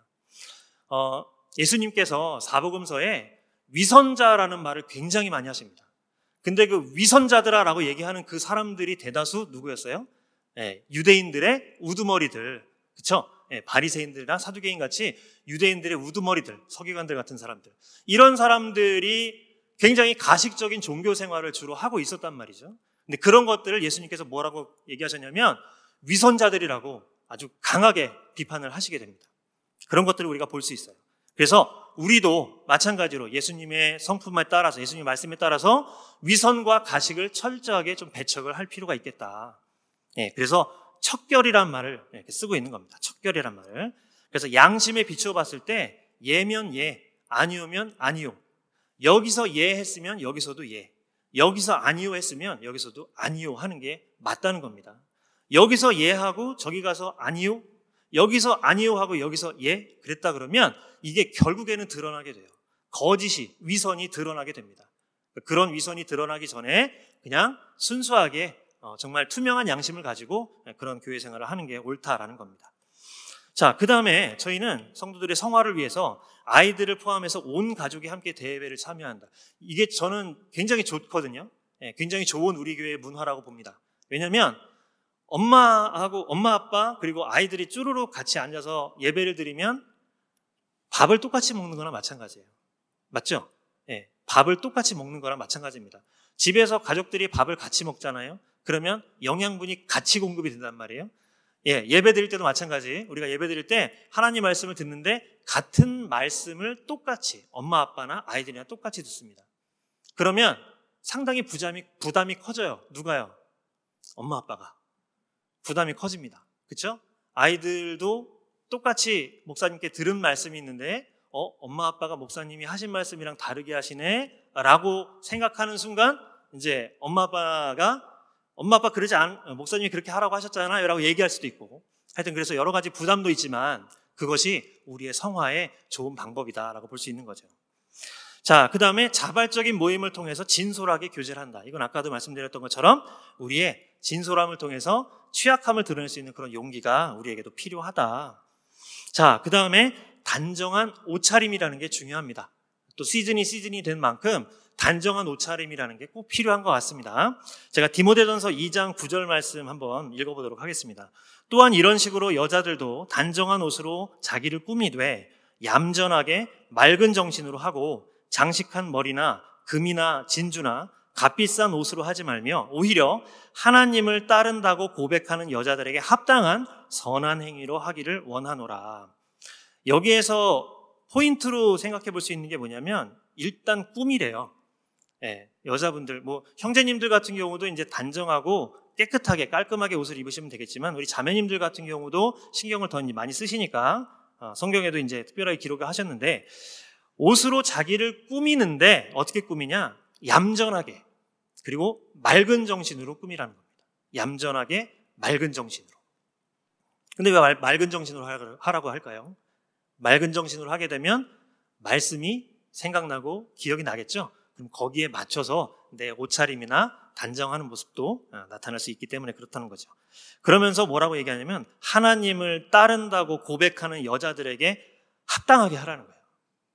어, 예수님께서 사복음서에 위선자라는 말을 굉장히 많이 하십니다. 근데 그 위선자들아라고 얘기하는 그 사람들이 대다수 누구였어요? 네, 유대인들의 우두머리들, 그렇죠? 네, 바리새인들이나 사두개인 같이 유대인들의 우두머리들, 서기관들 같은 사람들, 이런 사람들이 굉장히 가식적인 종교 생활을 주로 하고 있었단 말이죠. 근데 그런 것들을 예수님께서 뭐라고 얘기하셨냐면 위선자들이라고 아주 강하게 비판을 하시게 됩니다. 그런 것들을 우리가 볼 수 있어요. 그래서 우리도 마찬가지로 예수님의 성품에 따라서, 예수님의 말씀에 따라서 위선과 가식을 철저하게 좀 배척을 할 필요가 있겠다. 예, 그래서 척결이란 말을 이렇게 쓰고 있는 겁니다. 척결이란 말을. 그래서 양심에 비추어 봤을 때 예면 예, 아니오면 아니오. 여기서 예 했으면 여기서도 예, 여기서 아니오 했으면 여기서도 아니오 하는 게 맞다는 겁니다. 여기서 예 하고 저기 가서 아니오, 여기서 아니오 하고 여기서 예 그랬다 그러면 이게 결국에는 드러나게 돼요. 거짓이, 위선이 드러나게 됩니다. 그런 위선이 드러나기 전에 그냥 순수하게 정말 투명한 양심을 가지고 그런 교회 생활을 하는 게 옳다라는 겁니다. 자, 그 다음에 저희는 성도들의 성화를 위해서 아이들을 포함해서 온 가족이 함께 대예배를 참여한다. 이게 저는 굉장히 좋거든요. 굉장히 좋은 우리 교회의 문화라고 봅니다. 왜냐하면 엄마하고 엄마 아빠 그리고 아이들이 쭈루룩 같이 앉아서 예배를 드리면 밥을 똑같이 먹는 거나 마찬가지예요. 맞죠? 예, 밥을 똑같이 먹는 거랑 마찬가지입니다. 집에서 가족들이 밥을 같이 먹잖아요. 그러면 영양분이 같이 공급이 된단 말이에요. 예, 예배 드릴 때도 마찬가지. 우리가 예배 드릴 때 하나님 말씀을 듣는데 같은 말씀을 똑같이 엄마 아빠나 아이들이랑 똑같이 듣습니다. 그러면 상당히 부담이, 부담이 커져요. 누가요? 엄마 아빠가. 부담이 커집니다. 그렇죠? 아이들도 똑같이 목사님께 들은 말씀이 있는데 어, 엄마 아빠가 목사님이 하신 말씀이랑 다르게 하시네 라고 생각하는 순간 이제 엄마 아빠가 엄마 아빠 그러지 않, 목사님이 그렇게 하라고 하셨잖아요 라고 얘기할 수도 있고 하여튼 그래서 여러 가지 부담도 있지만 그것이 우리의 성화의 좋은 방법이다라고 볼 수 있는 거죠. 자, 그 다음에 자발적인 모임을 통해서 진솔하게 교제를 한다. 이건 아까도 말씀드렸던 것처럼 우리의 진솔함을 통해서 취약함을 드러낼 수 있는 그런 용기가 우리에게도 필요하다. 자, 그 다음에 단정한 옷차림이라는 게 중요합니다. 또 시즌이 시즌이 된 만큼 단정한 옷차림이라는 게 꼭 필요한 것 같습니다. 제가 디모데전서 이 장 구 절 말씀 한번 읽어보도록 하겠습니다. 또한 이런 식으로 여자들도 단정한 옷으로 자기를 꾸미되 얌전하게 맑은 정신으로 하고 장식한 머리나 금이나 진주나 값비싼 옷으로 하지 말며 오히려 하나님을 따른다고 고백하는 여자들에게 합당한 선한 행위로 하기를 원하노라. 여기에서 포인트로 생각해 볼 수 있는 게 뭐냐면 일단 꾸미래요. 예, 여자분들, 뭐 형제님들 같은 경우도 이제 단정하고 깨끗하게 깔끔하게 옷을 입으시면 되겠지만 우리 자매님들 같은 경우도 신경을 더 많이 쓰시니까 성경에도 이제 특별하게 기록을 하셨는데 옷으로 자기를 꾸미는데 어떻게 꾸미냐? 얌전하게 그리고 맑은 정신으로 꾸미라는 겁니다. 얌전하게 맑은 정신으로. 근데 왜 말, 맑은 정신으로 하라고 할까요? 맑은 정신으로 하게 되면 말씀이 생각나고 기억이 나겠죠? 그럼 거기에 맞춰서 내 옷차림이나 단정하는 모습도 나타날 수 있기 때문에 그렇다는 거죠. 그러면서 뭐라고 얘기하냐면 하나님을 따른다고 고백하는 여자들에게 합당하게 하라는 거예요.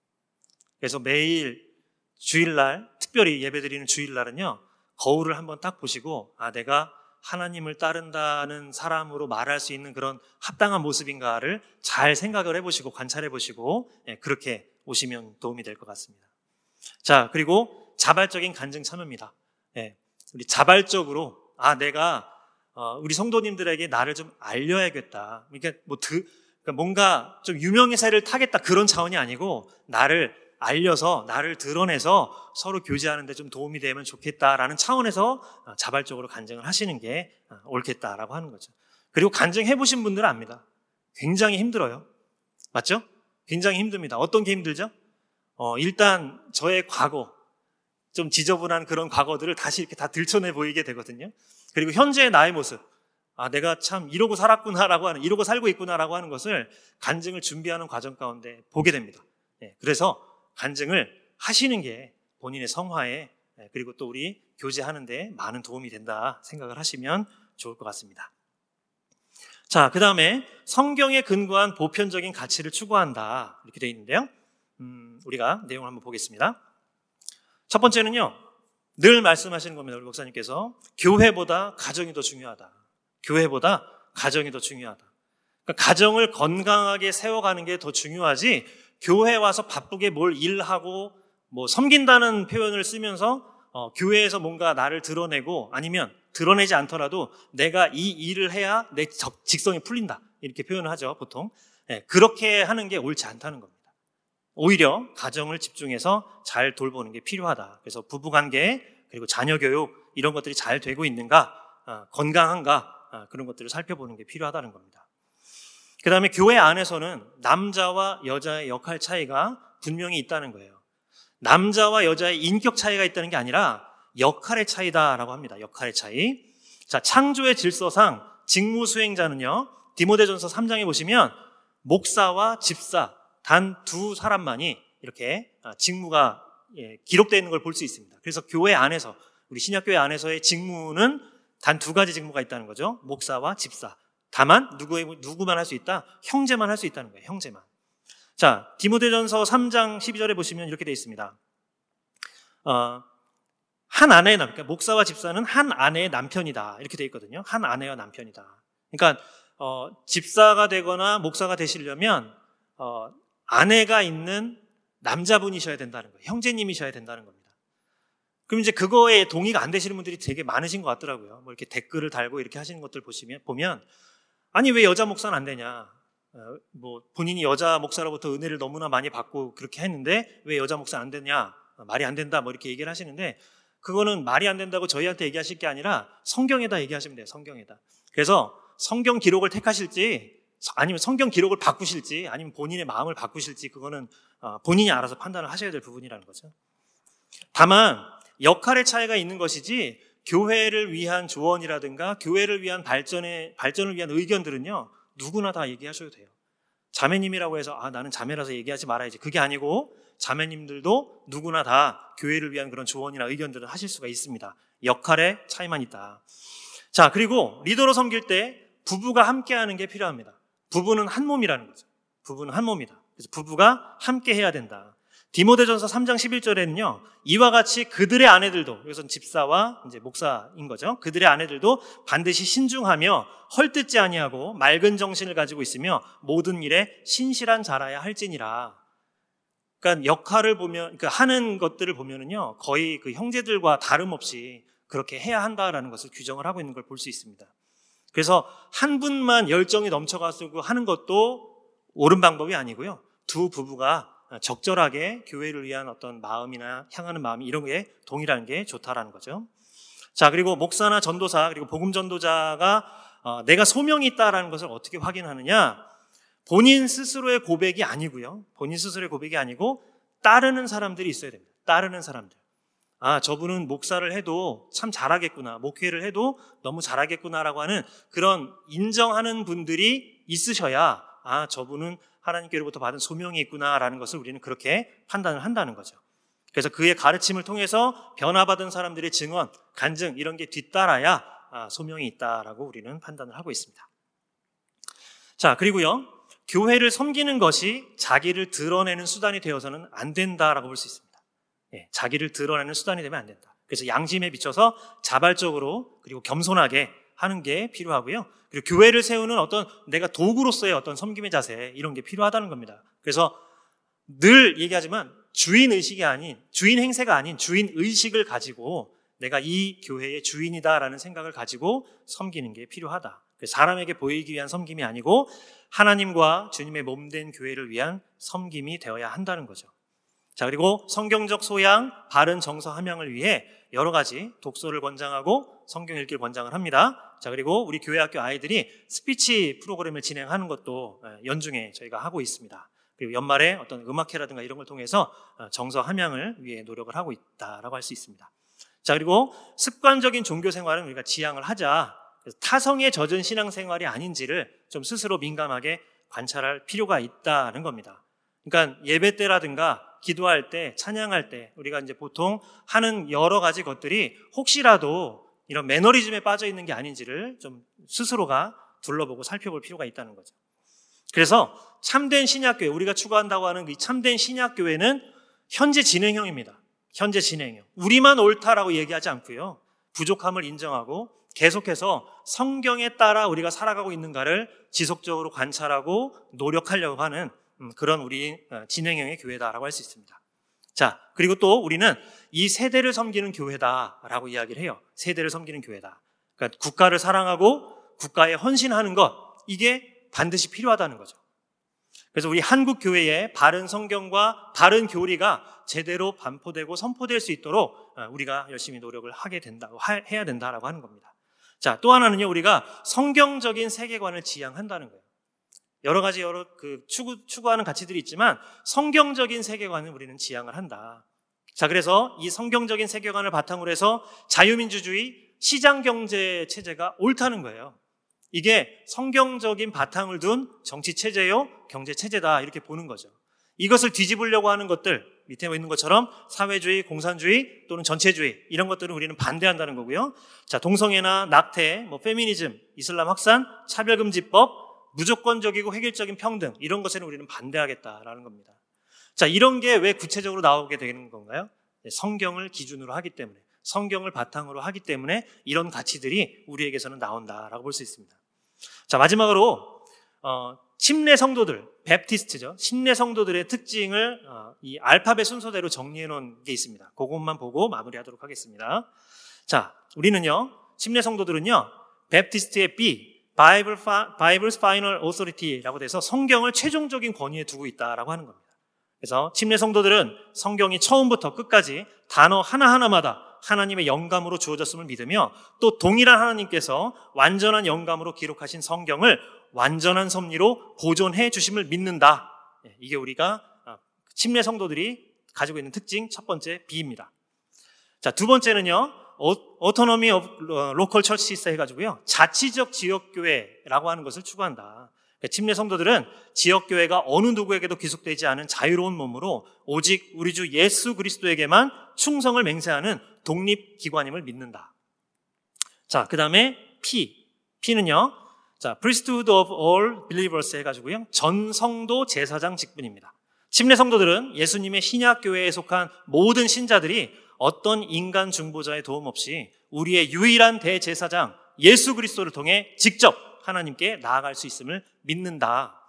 그래서 매일 주일날, 특별히 예배드리는 주일날은요, 거울을 한번 딱 보시고 아, 내가 하나님을 따른다는 사람으로 말할 수 있는 그런 합당한 모습인가를 잘 생각을 해보시고 관찰해 보시고 예, 그렇게 오시면 도움이 될 것 같습니다. 자, 그리고 자발적인 간증 참여입니다. 예, 우리 자발적으로 아 내가 어, 우리 성도님들에게 나를 좀 알려야겠다. 그러니까 뭐 드, 그러니까 뭔가 좀 유명의 새를 타겠다 그런 차원이 아니고 나를 알려서 나를 드러내서 서로 교제하는 데 좀 도움이 되면 좋겠다라는 차원에서 자발적으로 간증을 하시는 게 옳겠다라고 하는 거죠. 그리고 간증해 보신 분들은 압니다. 굉장히 힘들어요. 맞죠? 굉장히 힘듭니다. 어떤 게 힘들죠? 어, 일단 저의 과거, 좀 지저분한 그런 과거들을 다시 이렇게 다 들춰내 보이게 되거든요. 그리고 현재의 나의 모습, 아 내가 참 이러고 살았구나라고 하는, 이러고 살고 있구나라고 하는 것을 간증을 준비하는 과정 가운데 보게 됩니다. 네, 그래서 간증을 하시는 게 본인의 성화에 그리고 또 우리 교제하는데 많은 도움이 된다 생각을 하시면 좋을 것 같습니다. 자, 그 다음에 성경에 근거한 보편적인 가치를 추구한다 이렇게 되어 있는데요. 음, 우리가 내용을 한번 보겠습니다. 첫 번째는요, 늘 말씀하시는 겁니다. 우리 목사님께서 교회보다 가정이 더 중요하다. 교회보다 가정이 더 중요하다. 그러니까 가정을 건강하게 세워가는 게 더 중요하지 교회에 와서 바쁘게 뭘 일하고 뭐 섬긴다는 표현을 쓰면서 어, 교회에서 뭔가 나를 드러내고 아니면 드러내지 않더라도 내가 이 일을 해야 내 직성이 풀린다 이렇게 표현을 하죠 보통. 네, 그렇게 하는 게 옳지 않다는 겁니다. 오히려 가정을 집중해서 잘 돌보는 게 필요하다. 그래서 부부관계 그리고 자녀교육 이런 것들이 잘 되고 있는가, 어, 건강한가, 어, 그런 것들을 살펴보는 게 필요하다는 겁니다. 그 다음에 교회 안에서는 남자와 여자의 역할 차이가 분명히 있다는 거예요. 남자와 여자의 인격 차이가 있다는 게 아니라 역할의 차이다라고 합니다. 역할의 차이. 자, 창조의 질서상 직무 수행자는요, 디모데전서 삼 장에 보시면 목사와 집사 단 두 사람만이 이렇게 직무가 예, 기록되어 있는 걸 볼 수 있습니다. 그래서 교회 안에서, 우리 신약교회 안에서의 직무는 단 두 가지 직무가 있다는 거죠. 목사와 집사. 다만 누구, 누구만 할 수 있다? 형제만 할 수 있다는 거예요. 형제만. 자, 디모데전서 삼 장 십이 절에 보시면 이렇게 되어 있습니다. 어, 한 아내의 남, 그러니까 목사와 집사는 한 아내의 남편이다. 이렇게 되어 있거든요. 한 아내와 남편이다. 그러니까 어, 집사가 되거나 목사가 되시려면 어, 아내가 있는 남자분이셔야 된다는 거예요. 형제님이셔야 된다는 겁니다. 그럼 이제 그거에 동의가 안 되시는 분들이 되게 많으신 것 같더라고요. 뭐 이렇게 댓글을 달고 이렇게 하시는 것들 보시면 보면 아니 왜 여자 목사는 안 되냐? 어, 뭐 본인이 여자 목사로부터 은혜를 너무나 많이 받고 그렇게 했는데 왜 여자 목사 안 되냐? 어, 말이 안 된다. 뭐 이렇게 얘기를 하시는데 그거는 말이 안 된다고 저희한테 얘기하실 게 아니라 성경에다 얘기하시면 돼요. 성경에다. 그래서 성경 기록을 택하실지 아니면 성경 기록을 바꾸실지 아니면 본인의 마음을 바꾸실지 그거는 본인이 알아서 판단을 하셔야 될 부분이라는 거죠. 다만 역할의 차이가 있는 것이지 교회를 위한 조언이라든가 교회를 위한 발전의, 발전을 위한 의견들은요 누구나 다 얘기하셔도 돼요. 자매님이라고 해서 아 나는 자매라서 얘기하지 말아야지 그게 아니고 자매님들도 누구나 다 교회를 위한 그런 조언이나 의견들을 하실 수가 있습니다. 역할의 차이만 있다. 자, 그리고 리더로 섬길 때 부부가 함께하는 게 필요합니다. 부부는 한 몸이라는 거죠. 부부는 한 몸이다. 그래서 부부가 함께 해야 된다. 디모데전서 삼 장 십일 절에는요, 이와 같이 그들의 아내들도, 여기서는 집사와 이제 목사인 거죠. 그들의 아내들도 반드시 신중하며 헐뜯지 아니하고 맑은 정신을 가지고 있으며 모든 일에 신실한 자라야 할지니라. 그러니까 역할을 보면, 그러니까 하는 것들을 보면은요, 거의 그 형제들과 다름없이 그렇게 해야 한다라는 것을 규정을 하고 있는 걸 볼 수 있습니다. 그래서 한 분만 열정이 넘쳐가지고 하는 것도 옳은 방법이 아니고요. 두 부부가 적절하게 교회를 위한 어떤 마음이나 향하는 마음이 이런 게 동일한 게 좋다라는 거죠. 자, 그리고 목사나 전도사 그리고 복음 전도자가 어, 내가 소명이 있다라는 것을 어떻게 확인하느냐? 본인 스스로의 고백이 아니고요. 본인 스스로의 고백이 아니고 따르는 사람들이 있어야 됩니다. 따르는 사람들. 아, 저분은 목사를 해도 참 잘하겠구나. 목회를 해도 너무 잘하겠구나라고 하는 그런 인정하는 분들이 있으셔야 아, 저분은 하나님께로부터 받은 소명이 있구나라는 것을 우리는 그렇게 판단을 한다는 거죠. 그래서 그의 가르침을 통해서 변화받은 사람들의 증언, 간증 이런 게 뒤따라야 아, 소명이 있다라고 우리는 판단을 하고 있습니다. 자, 그리고요. 교회를 섬기는 것이 자기를 드러내는 수단이 되어서는 안 된다라고 볼 수 있습니다. 예, 자기를 드러내는 수단이 되면 안 된다. 그래서 양심에 비춰서 자발적으로 그리고 겸손하게 하는 게 필요하고요. 그리고 교회를 세우는 어떤 내가 도구로서의 어떤 섬김의 자세 이런 게 필요하다는 겁니다. 그래서 늘 얘기하지만 주인 의식이 아닌 주인 행세가 아닌 주인 의식을 가지고 내가 이 교회의 주인이다라는 생각을 가지고 섬기는 게 필요하다. 사람에게 보이기 위한 섬김이 아니고 하나님과 주님의 몸된 교회를 위한 섬김이 되어야 한다는 거죠. 자, 그리고 성경적 소양, 바른 정서 함양을 위해 여러 가지 독서를 권장하고 성경 읽기를 권장을 합니다. 자, 그리고 우리 교회 학교 아이들이 스피치 프로그램을 진행하는 것도 연중에 저희가 하고 있습니다. 그리고 연말에 어떤 음악회라든가 이런 걸 통해서 정서 함양을 위해 노력을 하고 있다라고 할 수 있습니다. 자, 그리고 습관적인 종교 생활은 우리가 지향을 하자. 타성에 젖은 신앙생활이 아닌지를 좀 스스로 민감하게 관찰할 필요가 있다는 겁니다. 그러니까 예배 때라든가 기도할 때, 찬양할 때 우리가 이제 보통 하는 여러 가지 것들이 혹시라도 이런 매너리즘에 빠져 있는 게 아닌지를 좀 스스로가 둘러보고 살펴볼 필요가 있다는 거죠. 그래서 참된 신약교회, 우리가 추구한다고 하는 이 참된 신약교회는 현재 진행형입니다. 현재 진행형. 우리만 옳다라고 얘기하지 않고요. 부족함을 인정하고 계속해서 성경에 따라 우리가 살아가고 있는가를 지속적으로 관찰하고 노력하려고 하는 그런 우리 진행형의 교회다라고 할 수 있습니다. 자, 그리고 또 우리는 이 세대를 섬기는 교회다라고 이야기를 해요. 세대를 섬기는 교회다. 그러니까 국가를 사랑하고 국가에 헌신하는 것, 이게 반드시 필요하다는 거죠. 그래서 우리 한국 교회에 바른 성경과 바른 교리가 제대로 반포되고 선포될 수 있도록 우리가 열심히 노력을 하게 된다고 해야 된다라고 하는 겁니다. 자, 또 하나는요, 우리가 성경적인 세계관을 지향한다는 거예요. 여러 가지 여러 그 추구, 추구하는 가치들이 있지만 성경적인 세계관을 우리는 지향을 한다. 자, 그래서 이 성경적인 세계관을 바탕으로 해서 자유민주주의, 시장경제 체제가 옳다는 거예요. 이게 성경적인 바탕을 둔 정치체제요, 경제체제다 이렇게 보는 거죠. 이것을 뒤집으려고 하는 것들, 밑에 있는 것처럼 사회주의, 공산주의 또는 전체주의 이런 것들은 우리는 반대한다는 거고요. 자, 동성애나 낙태, 뭐 페미니즘, 이슬람 확산, 차별금지법, 무조건적이고 획일적인 평등 이런 것에는 우리는 반대하겠다라는 겁니다. 자, 이런 게 왜 구체적으로 나오게 되는 건가요? 성경을 기준으로 하기 때문에, 성경을 바탕으로 하기 때문에 이런 가치들이 우리에게서는 나온다라고 볼 수 있습니다. 자, 마지막으로 어, 침례 성도들, 베프티스트죠. 침례 성도들의 특징을 어, 이 알파벳 순서대로 정리해 놓은 게 있습니다. 그것만 보고 마무리하도록 하겠습니다. 자, 우리는요, 침례 성도들은요, 베프티스트의 B, Bible, Bible's Final Authority라고 돼서 성경을 최종적인 권위에 두고 있다라고 하는 겁니다. 그래서 침례 성도들은 성경이 처음부터 끝까지 단어 하나하나마다 하나님의 영감으로 주어졌음을 믿으며 또 동일한 하나님께서 완전한 영감으로 기록하신 성경을 완전한 섭리로 보존해 주심을 믿는다. 이게 우리가 침례 성도들이 가지고 있는 특징 첫 번째 B입니다. 자, 두 번째는요, Autonomy of Local Churches 해가지고요, 자치적 지역교회라고 하는 것을 추구한다. 침례 성도들은 지역교회가 어느 누구에게도 귀속되지 않은 자유로운 몸으로 오직 우리 주 예수 그리스도에게만 충성을 맹세하는 독립기관임을 믿는다. 자, 그 다음에 P. P는요, 자, Priesthood of all believers 해가지고요, 전 성도 제사장 직분입니다. 침례 성도들은 예수님의 신약교회에 속한 모든 신자들이 어떤 인간 중보자의 도움 없이 우리의 유일한 대제사장 예수 그리스도를 통해 직접 하나님께 나아갈 수 있음을 믿는다.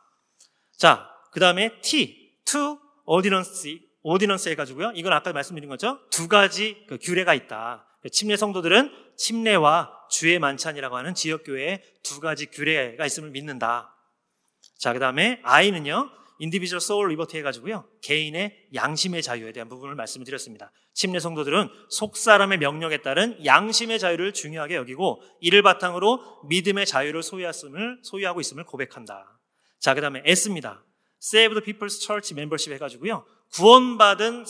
자, 그 다음에 T, to ordinance, ordinance 해가지고요, 이건 아까 말씀드린 거죠. 두 가지 그 규례가 있다. 침례 성도들은 침례와 주의 만찬이라고 하는 지역교회에 두 가지 규례가 있음을 믿는다. 자, 그 다음에 I는요, individual soul liberty 해가지고요, 개인의 양심의 자유에 대한 부분을 말씀을 드렸습니다. 침례 성도들은 속사람의 명령에 따른 양심의 자유를 중요하게 여기고 이를 바탕으로 믿음의 자유를 소유했음을, 소유하고 있음을 고백한다. 자, 그 다음에 S입니다. Save the People's Church Membership 해가지고요, 구원받은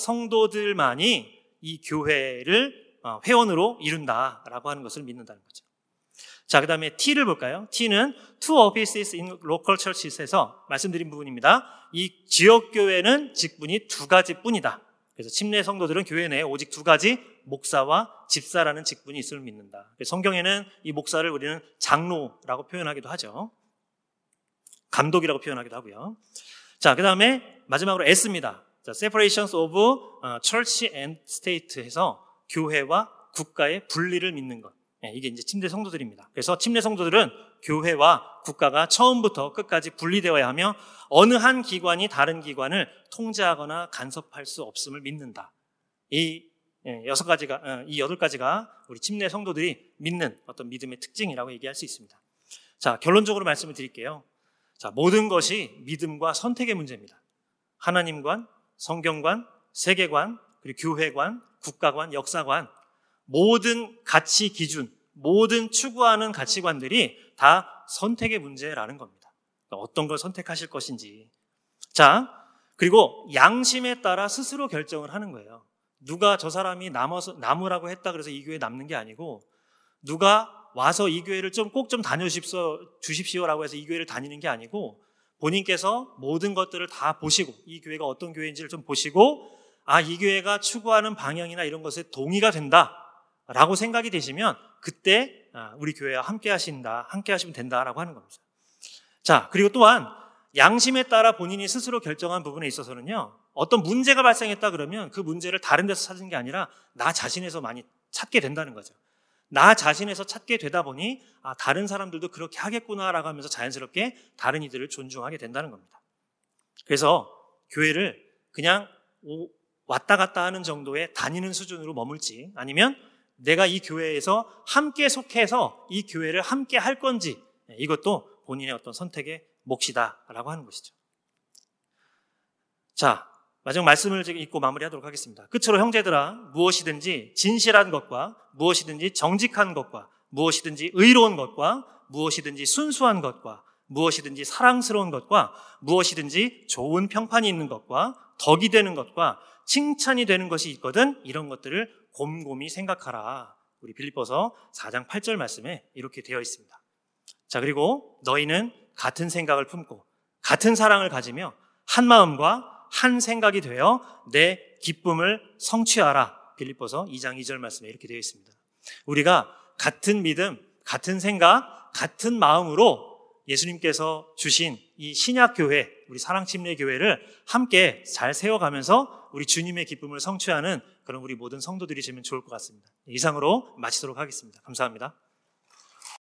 성도들만이 이 교회를 회원으로 이룬다라고 하는 것을 믿는다는 거죠. 자, 그 다음에 T를 볼까요? T는 two offices in local churches에서 말씀드린 부분입니다. 이 지역교회는 직분이 두 가지뿐이다. 그래서 침례 성도들은 교회 내에 오직 두 가지, 목사와 집사라는 직분이 있음을 믿는다. 성경에는 이 목사를 우리는 장로라고 표현하기도 하죠. 감독이라고 표현하기도 하고요. 자, 그 다음에 마지막으로 S입니다. 자, separations of church and state 해서 교회와 국가의 분리를 믿는 것. 이게 이제 침례 성도들입니다. 그래서 침례 성도들은 교회와 국가가 처음부터 끝까지 분리되어야 하며 어느 한 기관이 다른 기관을 통제하거나 간섭할 수 없음을 믿는다. 이 여섯 가지가, 이 여덟 가지가 우리 침례 성도들이 믿는 어떤 믿음의 특징이라고 얘기할 수 있습니다. 자, 결론적으로 말씀을 드릴게요. 자, 모든 것이 믿음과 선택의 문제입니다. 하나님관, 성경관, 세계관, 그리고 교회관, 국가관, 역사관, 모든 가치 기준, 모든 추구하는 가치관들이 다 선택의 문제라는 겁니다. 어떤 걸 선택하실 것인지. 자, 그리고 양심에 따라 스스로 결정을 하는 거예요. 누가 저 사람이 남아서, 남으라고 했다 그래서 이 교회에 남는 게 아니고, 누가 와서 이 교회를 좀 꼭 좀 다녀주십시오, 주십시오라고 해서 이 교회를 다니는 게 아니고, 본인께서 모든 것들을 다 보시고, 이 교회가 어떤 교회인지를 좀 보시고, 아, 이 교회가 추구하는 방향이나 이런 것에 동의가 된다 라고 생각이 되시면 그때 우리 교회와 함께 하신다, 함께 하시면 된다라고 하는 겁니다. 자, 그리고 또한 양심에 따라 본인이 스스로 결정한 부분에 있어서는요, 어떤 문제가 발생했다 그러면 그 문제를 다른 데서 찾은 게 아니라 나 자신에서 많이 찾게 된다는 거죠. 나 자신에서 찾게 되다 보니 아, 다른 사람들도 그렇게 하겠구나라고 하면서 자연스럽게 다른 이들을 존중하게 된다는 겁니다. 그래서 교회를 그냥 왔다 갔다 하는 정도의 다니는 수준으로 머물지, 아니면 내가 이 교회에서 함께 속해서 이 교회를 함께 할 건지, 이것도 본인의 어떤 선택의 몫이다라고 하는 것이죠. 자, 마지막 말씀을 읽고 마무리하도록 하겠습니다. 끝으로 형제들아, 무엇이든지 진실한 것과 무엇이든지 정직한 것과 무엇이든지 의로운 것과 무엇이든지 순수한 것과 무엇이든지 사랑스러운 것과 무엇이든지 좋은 평판이 있는 것과 덕이 되는 것과 칭찬이 되는 것이 있거든 이런 것들을 곰곰이 생각하라. 우리 빌립보서 사 장 팔 절 말씀에 이렇게 되어 있습니다. 자, 그리고 너희는 같은 생각을 품고 같은 사랑을 가지며 한 마음과 한 생각이 되어 내 기쁨을 성취하라. 빌립보서 이 장 이 절 말씀에 이렇게 되어 있습니다. 우리가 같은 믿음, 같은 생각, 같은 마음으로 예수님께서 주신 이 신약교회, 우리 사랑침례교회를 함께 잘 세워가면서 우리 주님의 기쁨을 성취하는 그런 우리 모든 성도들이 되면 좋을 것 같습니다. 이상으로 마치도록 하겠습니다. 감사합니다.